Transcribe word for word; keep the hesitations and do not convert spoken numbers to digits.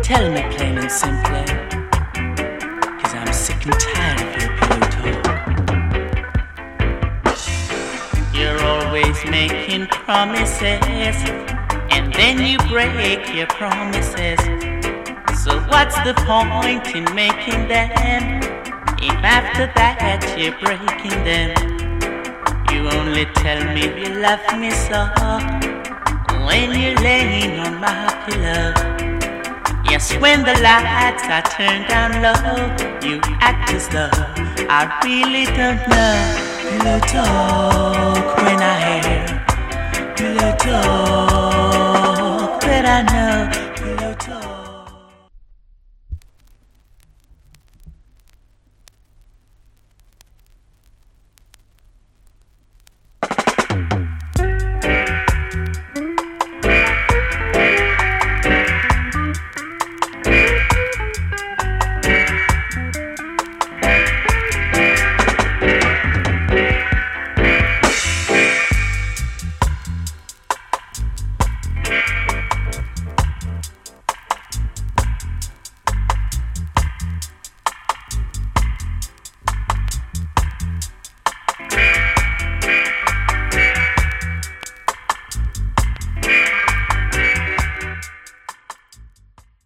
Tell me plain and simply, 'cause I'm sick and tired of your pillow talk. You're always making promises, and then you break your promises. So what's the point in making them, if after that you're breaking them? You only tell me you love me so when you're laying on my pillow. Yes, when the lights are turned down low, you act as though I really don't know. Pillow talk when I hear pillow talk, but I know